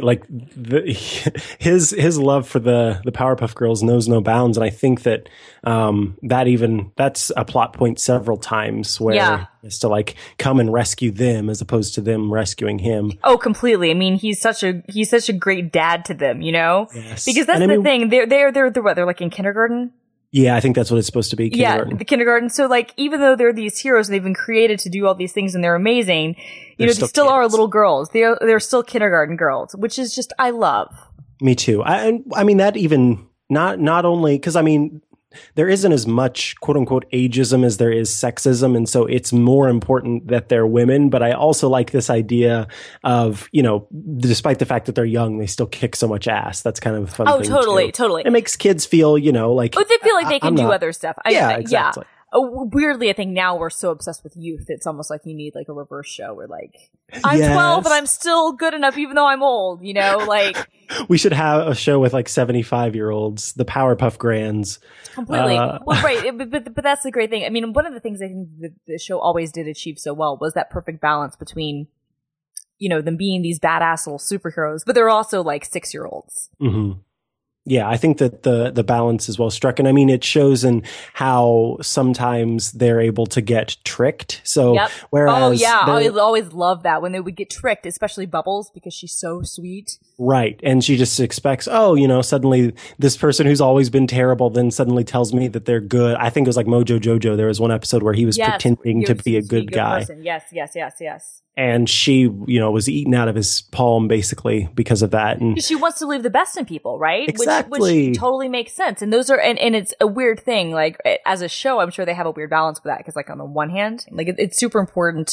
his love for the Powerpuff Girls knows no bounds, and I think that that's a plot point several times where it's to come and rescue them as opposed to them rescuing him. Oh, completely. I mean, he's such a great dad to them, Yes. Because that's the thing. They're what? They're like in kindergarten. Yeah, I think that's what it's supposed to be. Kindergarten. Yeah, the kindergarten. So even though they're these heroes and they've been created to do all these things and they're amazing, they still are little girls. They're still kindergarten girls, which is just, I love. Me too. I mean, that even not only, because I mean, there isn't as much quote unquote ageism as there is sexism. And so it's more important that they're women. But I also like this idea of, despite the fact that they're young, they still kick so much ass. That's kind of a fun thing. Totally. It makes kids feel, like. Oh, they feel like they can do other stuff. Exactly. Yeah. Weirdly, I think now we're so obsessed with youth, it's almost like you need a reverse show where I'm 12 and I'm still good enough even though I'm old, We should have a show with 75-year-olds, the Powerpuff Grands. Completely. Well, right. But that's the great thing. I mean, one of the things I think the show always did achieve so well was that perfect balance between, them being these badass little superheroes, but they're also 6-year-olds. Mm-hmm. Yeah, I think that the balance is well struck. And I mean, it shows in how sometimes they're able to get tricked. So, whereas. I always love that when they would get tricked, especially Bubbles, because she's so sweet. Right. And she just expects, suddenly this person who's always been terrible then suddenly tells me that they're good. I think it was like Mojo Jojo. There was one episode where he was pretending to be a good guy. Person. Yes. And she, was eaten out of his palm basically because of that. And she wants to leave the best in people, right? Exactly. Which totally makes sense. And those are, and it's a weird thing. As a show, I'm sure they have a weird balance with that. Because on the one hand, it's super important,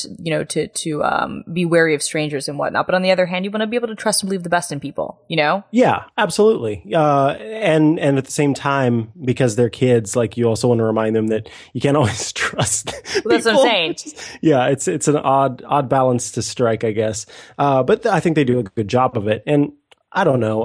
to be wary of strangers and whatnot. But on the other hand, you want to be able to trust and believe the best in people, Yeah, absolutely. And at the same time, because they're kids, you also want to remind them that you can't always trust people. That's what I'm saying. It's an odd balance to strike, I guess. But I think they do a good job of it. And I don't know.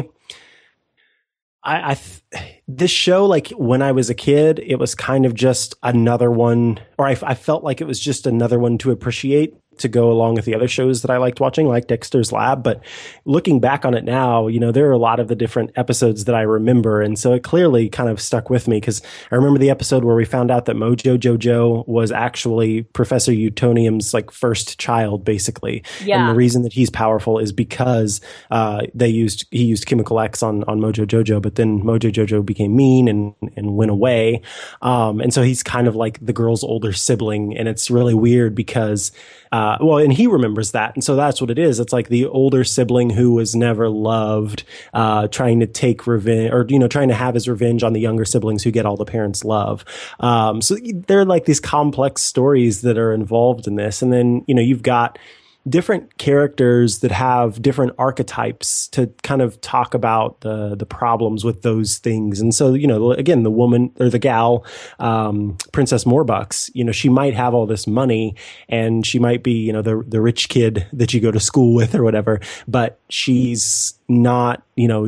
This show, when I was a kid, it was kind of just another one, or I felt like it was just another one to appreciate to go along with the other shows that I liked watching, like Dexter's Lab. But looking back on it now, there are a lot of the different episodes that I remember. And so it clearly kind of stuck with me because I remember the episode where we found out that Mojo Jojo was actually Professor Utonium's first child, basically. Yeah. And the reason that he's powerful is because he used Chemical X on Mojo Jojo, but then Mojo Jojo became mean and went away. And so he's kind of like the girl's older sibling. And it's really weird because and he remembers that. And so that's what it is. It's like the older sibling who was never loved, trying to take revenge or, trying to have his revenge on the younger siblings who get all the parents' love. So they're these complex stories that are involved in this. And then, you've got different characters that have different archetypes to kind of talk about the problems with those things. And so, again, the woman or the gal, Princess Morbucks, she might have all this money and she might be, the rich kid that you go to school with or whatever, but she's not,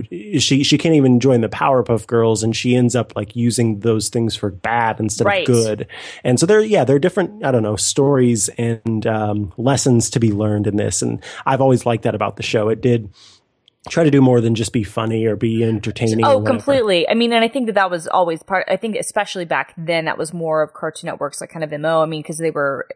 she can't even join the Powerpuff Girls and she ends up using those things for bad instead of good. And so there are different, stories and lessons to be learned in this. And I've always liked that about the show. It did try to do more than just be funny or be entertaining. Oh, completely. I mean, and I think that was always I think especially back then, that was more of Cartoon Network's kind of MO. I mean, because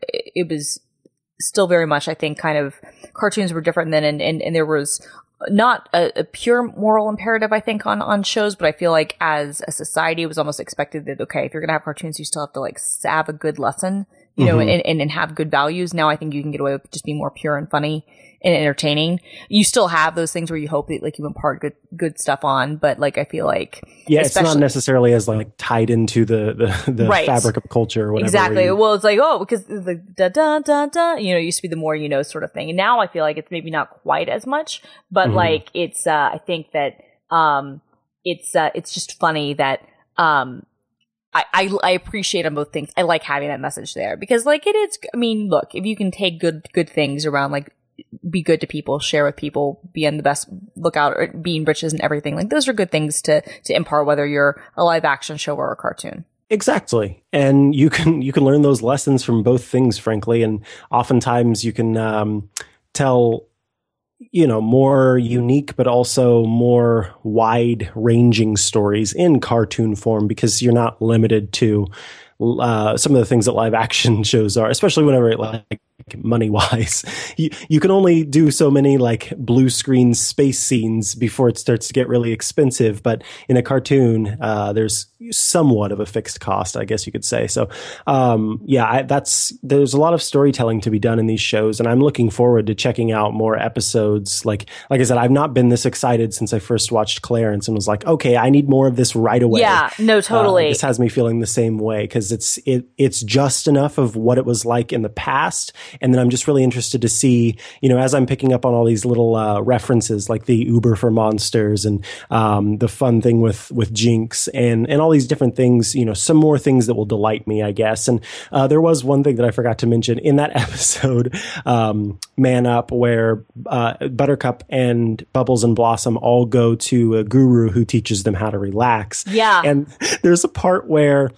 it was still very much, I think, kind of cartoons were different then and there was not a pure moral imperative, I think, on shows, but I feel like as a society, it was almost expected that, okay, if you're going to have cartoons, you still have to have a good lesson, and have good values. Now I think you can get away with just being more pure and funny and entertaining. You still have those things where you hope that you impart good stuff on, but I feel like it's not necessarily as tied into the fabric of culture or whatever. Exactly. Well, it's because the da da da da, used to be the more sort of thing, and now I feel like it's maybe not quite as much, but it's I think that it's just funny that I appreciate on both things. I like having that message there because it is. I mean, look, if you can take good things around be good to people, share with people, be on the best lookout, or being riches and everything. Like those are good things to impart, whether you're a live action show or a cartoon. Exactly. And you can learn those lessons from both things, frankly. And oftentimes you can tell, more unique, but also more wide ranging stories in cartoon form, because you're not limited to some of the things that live action shows are, especially whenever like money wise, you can only do so many like blue screen space scenes before it starts to get really expensive. But in a cartoon, there's somewhat of a fixed cost, I guess you could say. So, there's a lot of storytelling to be done in these shows, and I'm looking forward to checking out more episodes. Like I said, I've not been this excited since I first watched Clarence and was like, okay, I need more of this right away. Yeah, no, totally. This has me feeling the same way, because it's just enough of what it was like in the past. And then I'm just really interested to see, as I'm picking up on all these little references, like the Uber for monsters and the fun thing with Jinx and all these different things, some more things that will delight me, I guess. And there was one thing that I forgot to mention in that episode, Man Up, where Buttercup and Bubbles and Blossom all go to a guru who teaches them how to relax. Yeah. And there's a part where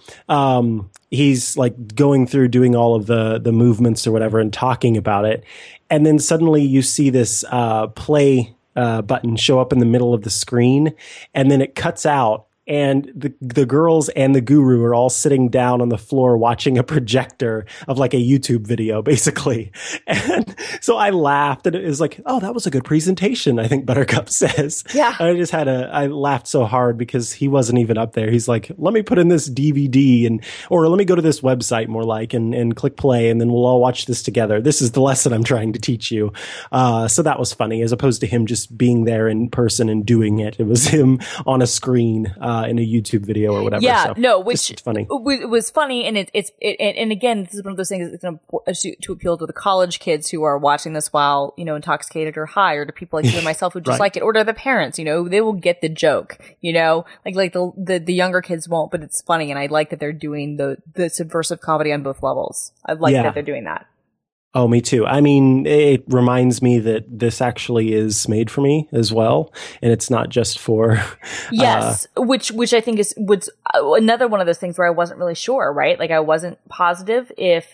he's like going through doing all of the movements or whatever and talking about it. And then suddenly you see this play button show up in the middle of the screen, and then it cuts out. And the girls and the guru are all sitting down on the floor watching a projector of like a YouTube video, basically. And so I laughed, and it was like, oh, that was a good presentation, I think Buttercup says. Yeah. I laughed so hard because he wasn't even up there. He's like, let me put in this DVD or let me go to this website more like and click play, and then we'll all watch this together. This is the lesson I'm trying to teach you. So that was funny, as opposed to him just being there in person and doing it. It was him on a screen, in a YouTube video or whatever. Yeah, so no, which it's funny. It was funny, and and again, this is one of those things that's to appeal to the college kids who are watching this while intoxicated or high, or to people like you and myself who just Right. like it, or to the parents. They will get the joke. Like the younger kids won't, but it's funny, and I like that they're doing the subversive comedy on both levels. I like that they're doing that. Oh, me too. I mean, it reminds me that this actually is made for me as well, and it's not just for yes, which I think is another one of those things where I wasn't really sure, right? Like I wasn't positive if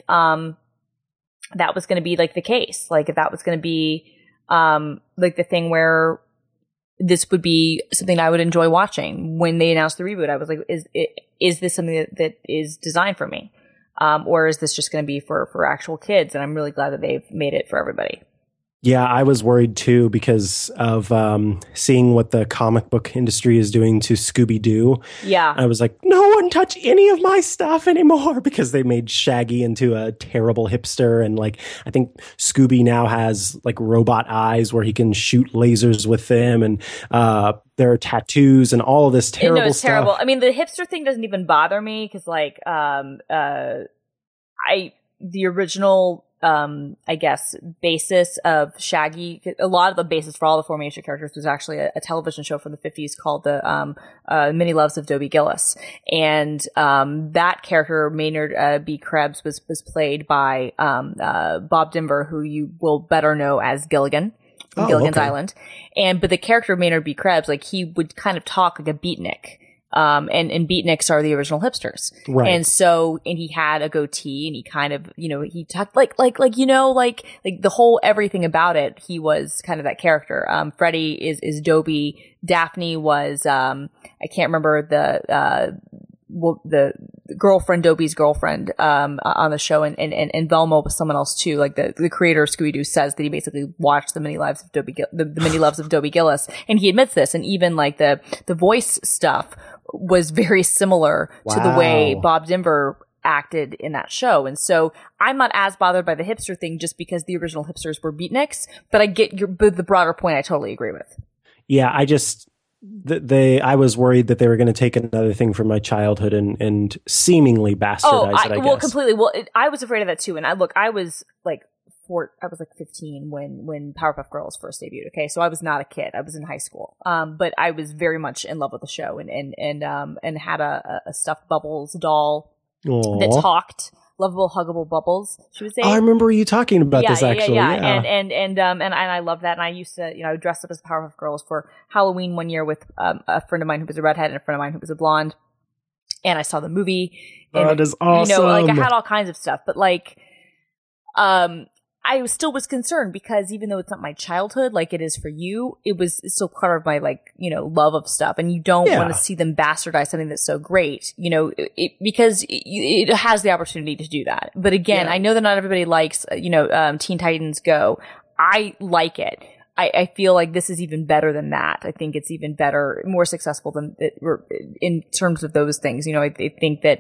that was going to be like the case, like if that was going to be like the thing where this would be something I would enjoy watching. When they announced the reboot, I was like, is this something that is designed for me? Or is this just going to be for actual kids? And I'm really glad that they've made it for everybody. Yeah, I was worried too because of seeing what the comic book industry is doing to Scooby-Doo. Yeah. I was like, no one touch any of my stuff anymore, because they made Shaggy into a terrible hipster. And like, I think Scooby now has like robot eyes where he can shoot lasers with them. And there are tattoos and all of this terrible it's stuff. terrible. I mean, the hipster thing doesn't even bother me because like the original I guess basis of Shaggy, a lot of the basis for all the Formation characters was actually a television show from the 50s called the Many Loves of Dobie Gillis, and that character Maynard B. Krebs was played by Bob Denver, who you will better know as Gilligan from Gilligan's Island, but the character Maynard B. Krebs, like he would kind of talk like a beatnik. And beatniks are the original hipsters. Right. And so, and he had a goatee and he kind of, he talked like the whole everything about it. He was kind of that character. Freddie is Dobie. Daphne was, I can't remember the girlfriend, Dobie's girlfriend, on the show, and Velma was someone else too. Like the creator of Scooby-Doo says that he basically watched the Many Lives of the Many Loves of Dobie Gillis, and he admits this. And even like the voice stuff was very similar to the way Bob Denver acted in that show. And so I'm not as bothered by the hipster thing just because the original hipsters were beatniks, but I get the broader point. I totally agree with. Yeah, I was worried that they were going to take another thing from my childhood and seemingly bastardize it, I guess. Well, completely. Well, I was afraid of that too. And I was like 15 when Powerpuff Girls first debuted. Okay. So I was not a kid. I was in high school. But I was very much in love with the show and had a stuffed Bubbles doll Aww. that talked. lovable, huggable Bubbles. She was saying. Oh, I remember you talking about this actually. Yeah. And I love that. And I used to, dress up as Powerpuff Girls for Halloween one year with a friend of mine who was a redhead and a friend of mine who was a blonde. And I saw the movie. And, that is awesome. I had all kinds of stuff, but I still was concerned because even though it's not my childhood like it is for you, it's still part of my love of stuff, and you don't want to see them bastardize something that's so great, because it has the opportunity to do that. But again, I know that not everybody likes Teen Titans Go. I like it. I feel like this is even better than that. I think it's even better, more successful than in terms of those things. I think that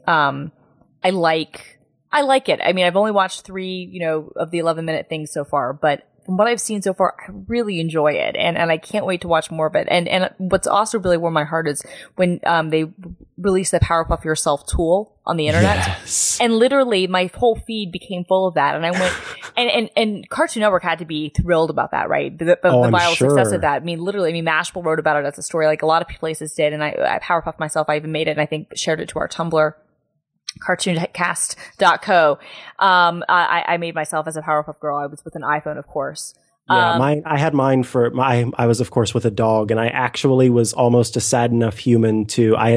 I like it. I mean, I've only watched 3, of the 11-minute things so far, but from what I've seen so far, I really enjoy it, and I can't wait to watch more of it. And what's also really warmed my heart is when they released the Powerpuff Yourself tool on the internet, and literally my whole feed became full of that. And I went, and Cartoon Network had to be thrilled about that, right? The viral success of that. I mean, literally, Mashable wrote about it as a story, like a lot of places did, and I Powerpuffed myself. I even made it, and I think shared it to our Tumblr. Cartooncast.co. I made myself as a Powerpuff Girl. I was with an iPhone, of course. I had mine I was of course with a dog, and I actually was almost a sad enough human I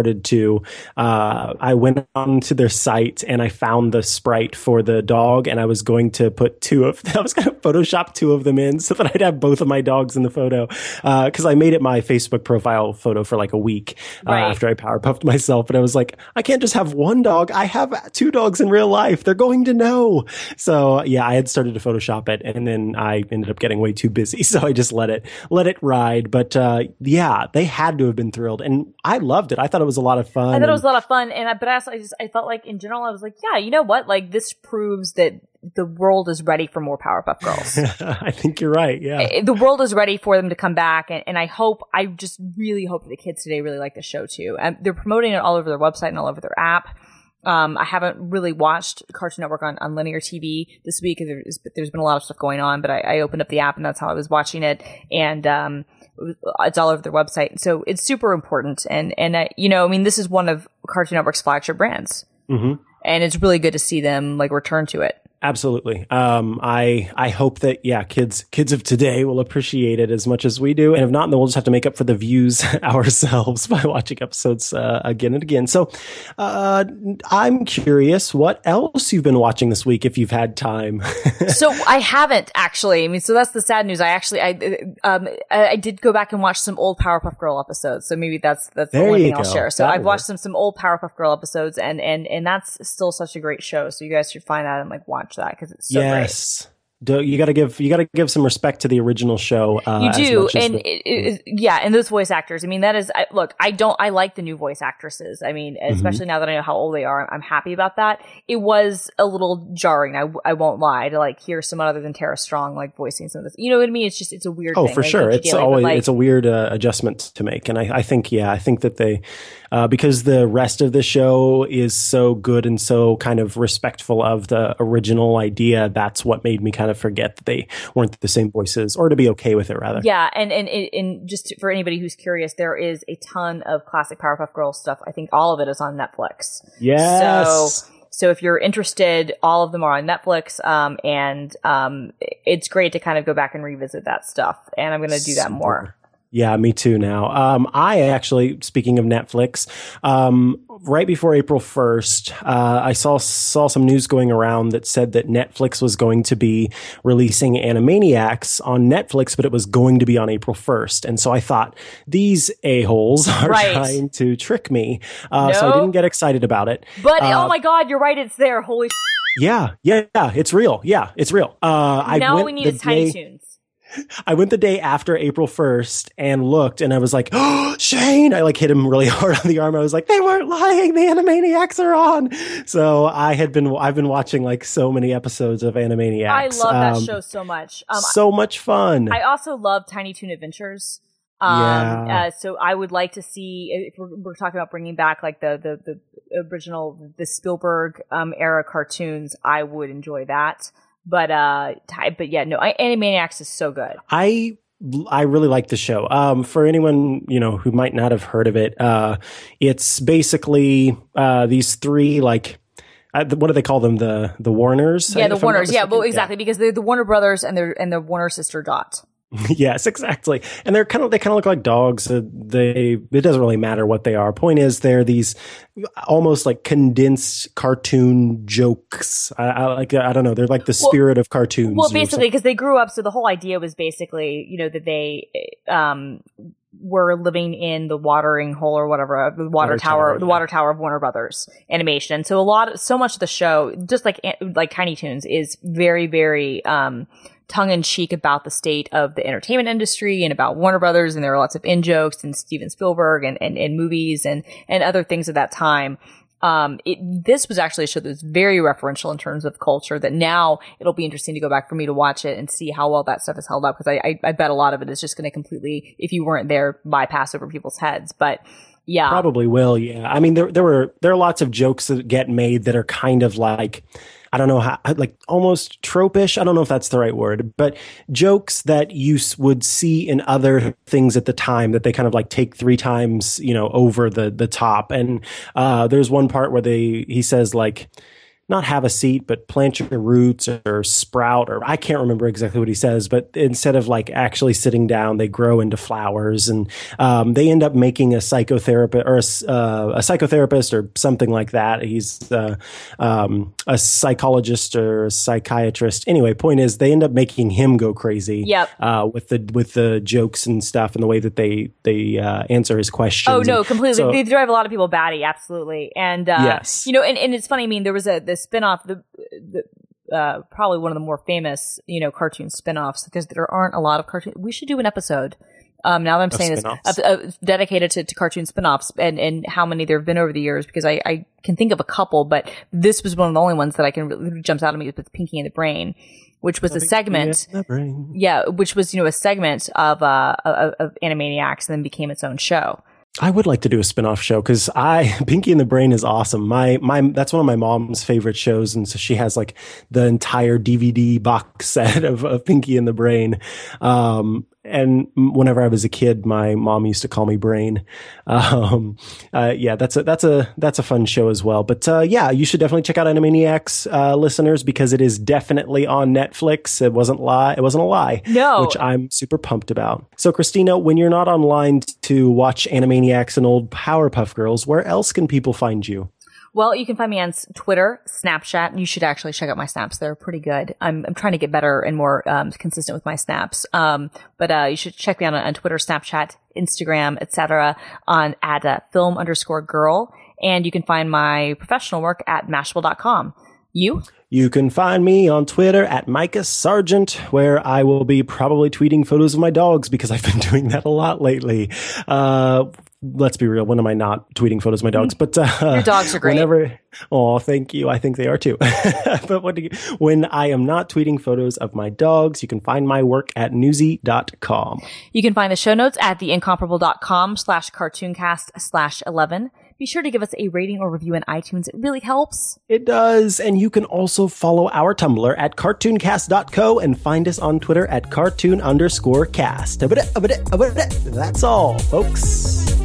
went onto their site and I found the sprite for the dog, and I was going to put I was going to Photoshop 2 of them in so that I'd have both of my dogs in the photo. Cause I made it my Facebook profile photo for like a week after I Powerpuffed myself. But I was like, I can't just have one dog. I have 2 dogs in real life. They're going to know. So yeah, I had started to Photoshop it, and then I ended up getting way too busy, so I just let it ride. But they had to have been thrilled, and I loved it. I thought it was a lot of fun. But I felt like in general I was like, yeah, you know what? Like, this proves that the world is ready for more Powerpuff Girls. I think you're right. Yeah, the world is ready for them to come back, and I just really hope that the kids today really like the show too. And they're promoting it all over their website and all over their app. I haven't really watched Cartoon Network on linear TV this week. There's been a lot of stuff going on, but I opened up the app and that's how I was watching it. And it's all over their website. So it's super important. And this is one of Cartoon Network's flagship brands. Mm-hmm. And it's really good to see them return to it. Absolutely. I hope that, kids of today will appreciate it as much as we do. And if not, then we'll just have to make up for the views ourselves by watching episodes again and again. So I'm curious what else you've been watching this week if you've had time. So I haven't actually. I mean, so that's the sad news. I did go back and watch some old Powerpuff Girl episodes. So maybe that's the only thing I'll share. So I've watched some old Powerpuff Girl episodes, and that's still such a great show. So you guys should find that and watch that because it's so great. You got to give some respect to the original show. You do, and and those voice actors. I mean, that is I like the new voice actresses. I mean, especially now that I know how old they are, I'm happy about that. It was a little jarring. I won't lie to hear someone other than Tara Strong voicing some of this. You know what I mean? It's a weird. Oh, thing, for sure. It's it's a weird adjustment to make, and I think that they. Because the rest of the show is so good and so kind of respectful of the original idea, that's what made me kind of forget that they weren't the same voices, or to be okay with it, rather. Yeah, and just for anybody who's curious, there is a ton of classic Powerpuff Girls stuff. I think all of it is on Netflix. Yes. So if you're interested, all of them are on Netflix, and it's great to kind of go back and revisit that stuff. And I'm going to do that more. Yeah, me too now. I actually, speaking of Netflix, right before April 1st, I saw some news going around that said that Netflix was going to be releasing Animaniacs on Netflix, but it was going to be on April 1st. And so I thought, these a-holes are trying to trick me. So I didn't get excited about it. But, oh my God, you're right, it's there. Holy Yeah, it's real. Yeah, it's real. Now we need Tiny Toons. I went the day after April 1st and looked, and I was like, oh, Shane! I hit him really hard on the arm. I was like, they weren't lying. The Animaniacs are on. So I've been watching so many episodes of Animaniacs. I love that show so much. So much fun. I also love Tiny Toon Adventures. So I would like to see, if we're talking about bringing back the original, the Spielberg era cartoons, I would enjoy that. But Animaniacs is so good. I really like the show. For anyone, who might not have heard of it, it's basically these 3 what do they call them? The Warners? Yeah, the Warners. Yeah, well, exactly, because they're the Warner Brothers and the Warner sister Dot. Yes, exactly. And they kind of look like dogs. It doesn't really matter what they are. Point is, they're these almost like condensed cartoon jokes. I don't know. They're like the spirit of cartoons. Well, basically, because they grew up. So the whole idea was basically, that they were living in the watering hole or whatever, the water tower of Warner Brothers Animation. And so much of the show, just like Tiny Toons, is very, very tongue-in-cheek about the state of the entertainment industry and about Warner Brothers, and there are lots of in-jokes and Steven Spielberg and movies and other things at that time. This was actually a show that was very referential in terms of culture, that now it'll be interesting to go back for me to watch it and see how well that stuff is held up, because I bet a lot of it is just going to completely, if you weren't there, bypass over people's heads. But yeah. Probably will, yeah. I mean, there are lots of jokes that get made that are kind of like, I don't know how, like almost tropish. I don't know if that's the right word, but jokes that you would see in other things at the time that they kind of like take 3 times, over the top. And there's one part where he says like, not have a seat, but plant your roots or sprout, or I can't remember exactly what he says, but instead of like actually sitting down, they grow into flowers, and they end up making a psychotherapist or a psychotherapist or something like that. He's a psychologist or a psychiatrist. Anyway, point is they end up making him go crazy. Yep. With the jokes and stuff and the way that they answer his questions. Oh no, completely. So, they drive a lot of people batty. Absolutely. And yes. And it's funny. I mean, there was the spinoff, probably one of the more famous, cartoon spinoffs, because there aren't a lot of cartoons. We should do an episode. Now that I'm saying this, dedicated to cartoon spinoffs and how many there have been over the years, because I can think of a couple, but this was one of the only ones that I can really jumps out at me with Pinky and the Brain, which was a segment. Yeah, which was a segment of Animaniacs, and then became its own show. I would like to do a spin-off show, because Pinky and the Brain is awesome. That's one of my mom's favorite shows. And so she has like the entire DVD box set of Pinky and the Brain. And whenever I was a kid, my mom used to call me Brain. Yeah, that's a fun show as well. But, yeah, you should definitely check out Animaniacs, listeners, because it is definitely on Netflix. It wasn't a lie. No. Which I'm super pumped about. So, Christina, when you're not online to watch Animaniacs and old Powerpuff Girls, where else can people find you? Well, you can find me on Twitter, Snapchat. You should actually check out my snaps. They're pretty good. I'm trying to get better and more consistent with my snaps. But you should check me out on Twitter, Snapchat, Instagram, etc. at film_girl. And you can find my professional work at Mashable.com. You can find me on Twitter at Micah Sargent, where I will be probably tweeting photos of my dogs, because I've been doing that a lot lately. Let's be real. When am I not tweeting photos of my dogs? But your dogs are great. Oh, thank you. I think they are too. But when I am not tweeting photos of my dogs, you can find my work at newsy.com. You can find the show notes at theincomparable.com/cartooncast/11. Be sure to give us a rating or review on iTunes. It really helps. It does. And you can also follow our Tumblr at cartooncast.co and find us on Twitter at cartoon_cast. That's all, folks.